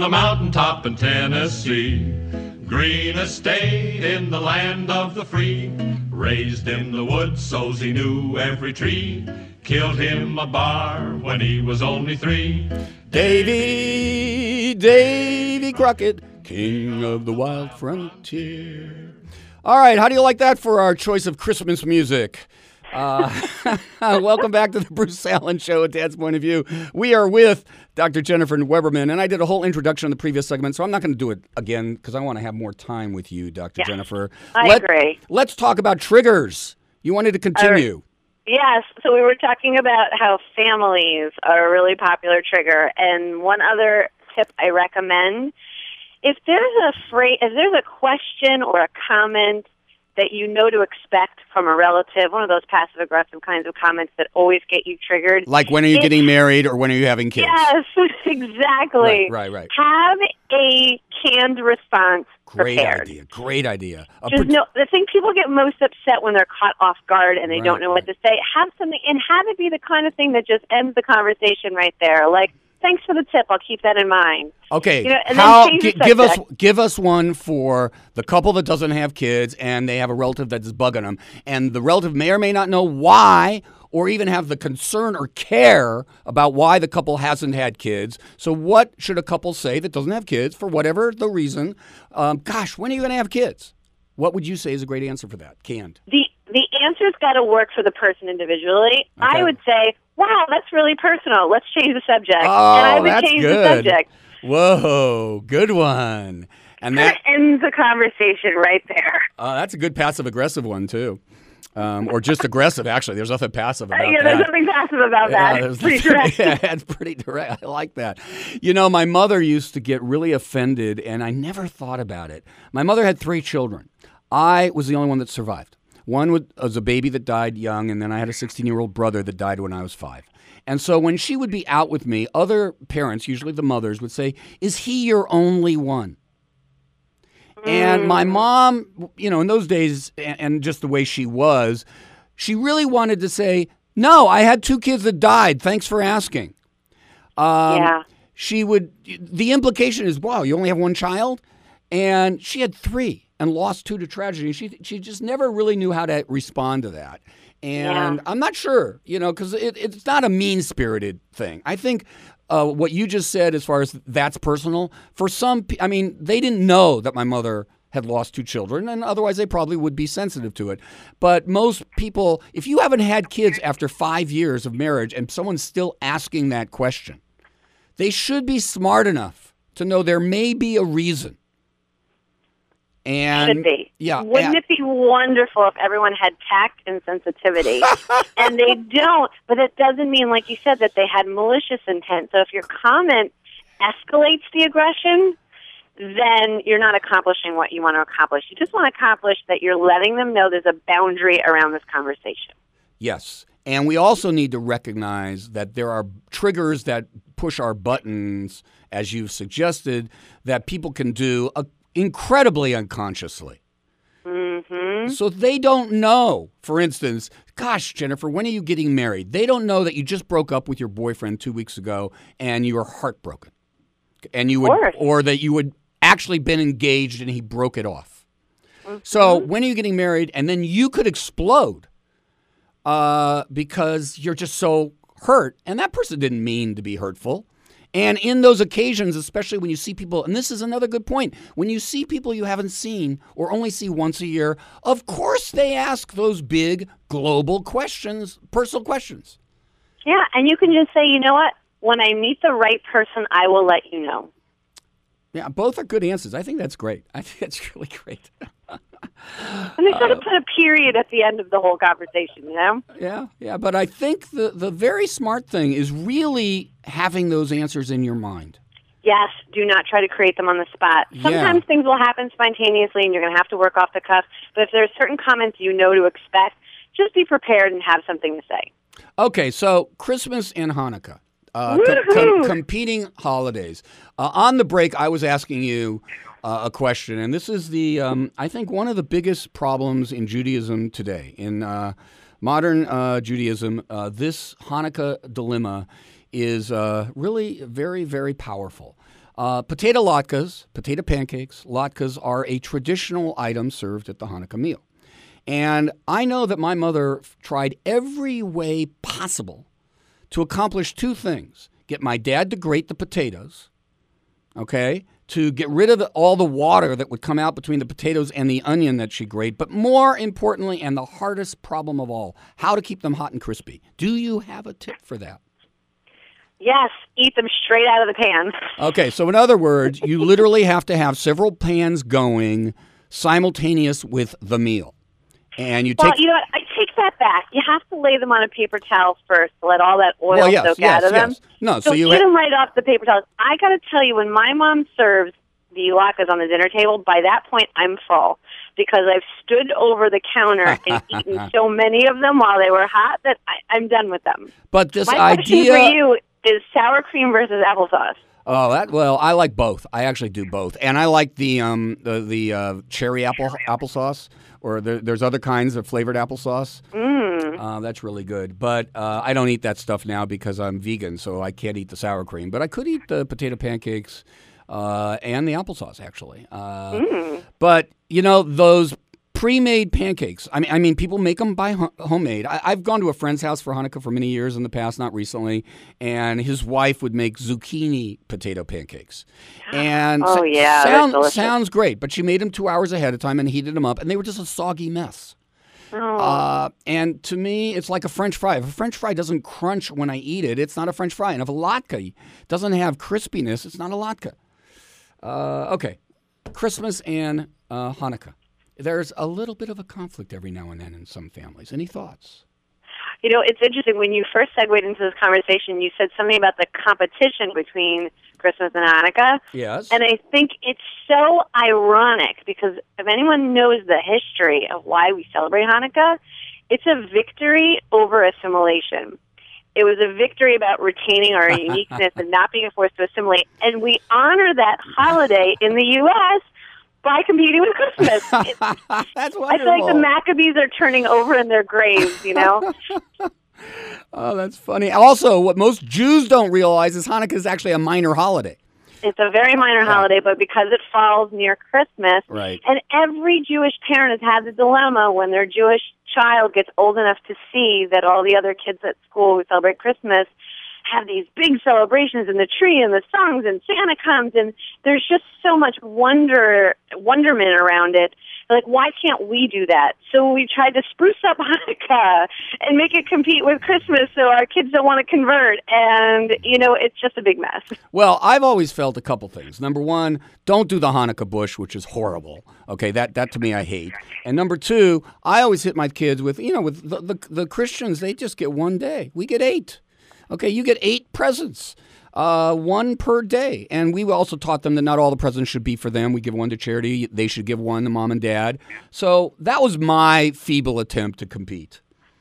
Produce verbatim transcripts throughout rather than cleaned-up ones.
on a mountaintop in Tennessee. Green estate in the land of the free. Raised in the woods so's he knew every tree. Killed him a bar when he was only three. Davy, Davy Crockett, king of the wild frontier. All right, how do you like that for our choice of Christmas music? Uh, welcome back to the Bruce Allen Show, A Dad's Point of View. We are with Doctor Jennifer Weberman, and I did a whole introduction in the previous segment, so I'm not going to do it again because I want to have more time with you, Doctor Yes, Jennifer. I Let, agree. Let's talk about triggers. You wanted to continue. Yes, so we were talking about how families are a really popular trigger, and one other tip I recommend, if there's a phrase, if there's a question or a comment that you know to expect from a relative, one of those passive-aggressive kinds of comments that always get you triggered. Like, when are you getting married or when are you having kids? Yes, exactly. Right, right, right. Have a canned response Great prepared. idea, great idea. A Just pre- know, the thing people get most upset when they're caught off guard and they Right, don't know right. what to say, have something, and have it be the kind of thing that just ends the conversation right there. Like, thanks for the tip, I'll keep that in mind. Okay, You know, and then how, change the gi- give us subject. give us one for the couple that doesn't have kids and they have a relative that's bugging them, and the relative may or may not know why, or even have the concern or care about why the couple hasn't had kids. So what should a couple say that doesn't have kids for whatever the reason? Um, gosh, when are you going to have kids? What would you say is a great answer for that? Canned. The the answer's got to work for the person individually. Okay. I would say, wow, that's really personal. Let's change the subject. Oh, and I would that's change the good. subject. Whoa, good one. And that ends the conversation right there. uh, that's a good passive aggressive one too. Um, or just aggressive, actually. There's nothing passive about yeah, that. there's nothing passive about Yeah, that. there's Pretty nothing- direct. yeah, that's pretty direct. I like that. You know, my mother used to get really offended, and I never thought about it. My mother had three children. I was the only one that survived. One was a baby that died young, and then I had a sixteen-year-old brother that died when I was five. And so when she would be out with me, other parents, usually the mothers, would say, "Is he your only one?" And my mom, you know, in those days, and, and just the way she was, she really wanted to say, "No, I had two kids that died. Thanks for asking." Um, Yeah. She would, the implication is, wow, you only have one child? And she had three and lost two to tragedy. She she just never really knew how to respond to that. And Yeah. I'm not sure, you know, because it, it's not a mean-spirited thing. I think uh, what you just said as far as that's personal, for some, pe- I mean, they didn't know that my mother had lost two children, and otherwise they probably would be sensitive to it. But most people, if you haven't had kids after five years of marriage and someone's still asking that question, they should be smart enough to know there may be a reason. And Should be. yeah, Wouldn't and- it be wonderful if everyone had tact and sensitivity? And they don't, but it doesn't mean, like you said, that they had malicious intent. So if your comment escalates the aggression, then you're not accomplishing what you want to accomplish. You just want to accomplish that you're letting them know there's a boundary around this conversation. Yes. And we also need to recognize that there are triggers that push our buttons, as you've suggested, that people can do uh, incredibly unconsciously. Mm-hmm. So they don't know, for instance, gosh, Jennifer, when are you getting married? They don't know that you just broke up with your boyfriend two weeks ago and you were heartbroken. And you would, course. or that you would actually been engaged and he broke it off. So when are you getting married? And then you could explode uh, because you're just so hurt. And that person didn't mean to be hurtful. And in those occasions, especially when you see people, and this is another good point, when you see people you haven't seen or only see once a year, of course they ask those big global questions, personal questions. Yeah, and you can just say, you know what? When I meet the right person, I will let you know. Yeah, both are good answers. I think that's great. I think that's really great. And they sort of put a period at the end of the whole conversation, you know? Yeah, yeah. But I think the, the very smart thing is really having those answers in your mind. Yes, do not try to create them on the spot. Sometimes Yeah. things will happen spontaneously and you're going to have to work off the cuff. But if there are certain comments you know to expect, just be prepared and have something to say. Okay, so Christmas and Hanukkah, uh, com- com- Woohoo! competing holidays. Uh, on the break, I was asking you uh, a question, and this is the, um, I think, one of the biggest problems in Judaism today. In uh, modern uh, Judaism, uh, this Hanukkah dilemma is uh, really very, very powerful. Uh, potato latkes, potato pancakes, latkes are a traditional item served at the Hanukkah meal. And I know that my mother f- tried every way possible to accomplish two things. Get my dad to grate the potatoes, okay, to get rid of the, all the water that would come out between the potatoes and the onion that she grated. But more importantly, and the hardest problem of all, how to keep them hot and crispy. Do you have a tip for that? Yes, eat them straight out of the pan. Okay, so in other words, you literally have to have several pans going simultaneous with the meal. And you Well, take you know what? I take that back. You have to lay them on a paper towel first to let all that oil well, yes, soak yes, out of them. yes. No, So, so you eat ha- them right off the paper towels. I got to tell you, when my mom serves the latkes on the dinner table, by that point I'm full because I've stood over the counter and eaten so many of them while they were hot that I, I'm done with them. But this My question idea for you is sour cream versus applesauce. Oh, that well, I like both. I actually do both, and I like the um the the uh, cherry apple applesauce, or there, there's other kinds of flavored applesauce. Mm. Uh, that's really good, but uh, I don't eat that stuff now because I'm vegan, so I can't eat the sour cream. But I could eat the potato pancakes uh, and the applesauce actually. Uh, Mm. But you know those pre-made pancakes. I mean, I mean, people make them by ho- homemade. I, I've gone to a friend's house for Hanukkah for many years in the past, not recently, and his wife would make zucchini potato pancakes. And Oh, sa- yeah, that's sound, delicious. sounds great, but she made them two hours ahead of time and heated them up, and they were just a soggy mess. Oh. Uh, and to me, it's like a French fry. If a French fry doesn't crunch when I eat it, it's not a French fry. And if a latke doesn't have crispiness, it's not a latke. Uh, okay, Christmas and uh, Hanukkah. There's a little bit of a conflict every now and then in some families. Any thoughts? You know, it's interesting. When you first segued into this conversation, you said something about the competition between Christmas and Hanukkah. Yes. And I think it's so ironic because if anyone knows the history of why we celebrate Hanukkah, it's a victory over assimilation. It was a victory about retaining our uniqueness and not being forced to assimilate. And we honor that holiday in the U S by competing with Christmas. It- That's wonderful. I feel like the Maccabees are turning over in their graves, you know? Oh, that's funny. Also, what most Jews don't realize is Hanukkah is actually a minor holiday. It's a very minor holiday, but because it falls near Christmas, Right. and every Jewish parent has had the dilemma when their Jewish child gets old enough to see that all the other kids at school who celebrate Christmas have these big celebrations in the tree and the songs and Santa comes and there's just so much wonder wonderment around it. Like, why can't we do that? So we tried to spruce up Hanukkah and make it compete with Christmas so our kids don't want to convert. And, you know, it's just a big mess. Well, I've always felt a couple things. Number one, don't do the Hanukkah bush, which is horrible. Okay, that, that to me I hate. And number two, I always hit my kids with, you know, with the, the, the Christians, they just get one day. We get eight. Okay, you get eight presents. Uh, one per day. And we also taught them that not all the presents should be for them. We give one to charity. They should give one to mom and dad. So that was my feeble attempt to compete.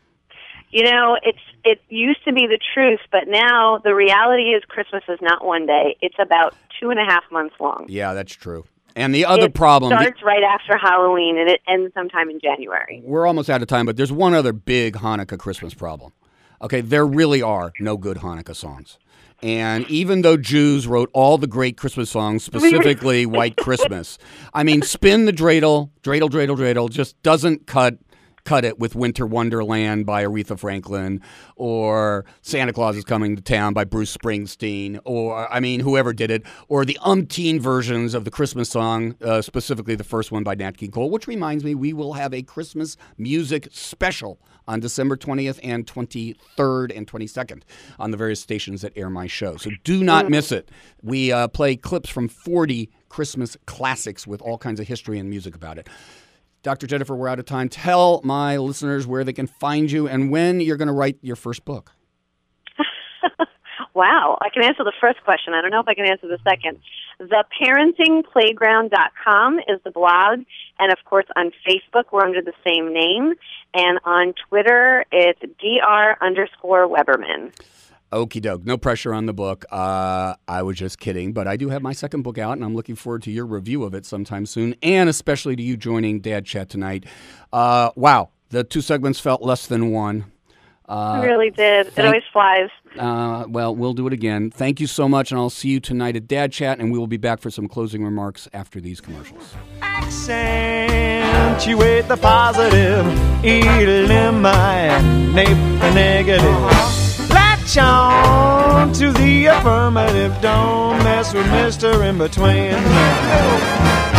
You know, it's it used to be the truth, but now the reality is Christmas is not one day. It's about two and a half months long. Yeah, that's true. And the other it problem... starts right after Halloween, and it ends sometime in January. We're almost out of time, but there's one other big Hanukkah Christmas problem. Okay, there really are no good Hanukkah songs. And even though Jews wrote all the great Christmas songs, specifically White Christmas, I mean, Spin the Dreidel, Dreidel, Dreidel, Dreidel, just doesn't cut cut it with Winter Wonderland by Aretha Franklin, or Santa Claus is Coming to Town by Bruce Springsteen, or, I mean, whoever did it, or the umpteen versions of the Christmas song, uh, specifically the first one by Nat King Cole, which reminds me, we will have a Christmas music special on December twentieth and twenty-third and twenty-second on the various stations that air my show. So do not miss it. We uh, play clips from forty Christmas classics with all kinds of history and music about it. Doctor Jennifer, we're out of time. Tell my listeners where they can find you and when you're going to write your first book. Wow, I can answer the first question. I don't know if I can answer the second. the parenting playground dot com is the blog, and of course on Facebook we're under the same name, and on Twitter it's Dr underscore Weberman. Okie doke. No pressure on the book. Uh, I was just kidding, but I do have my second book out, and I'm looking forward to your review of it sometime soon, and especially to you joining Dad Chat tonight. Uh, wow, the two segments felt less than one. Uh, it really did. Thank, it always flies. Uh, well, we'll do it again. Thank you so much, and I'll see you tonight at Dad Chat, and we will be back for some closing remarks after these commercials. Accentuate the positive, eliminate the negative. Latch on to the affirmative, don't mess with Mister In Between.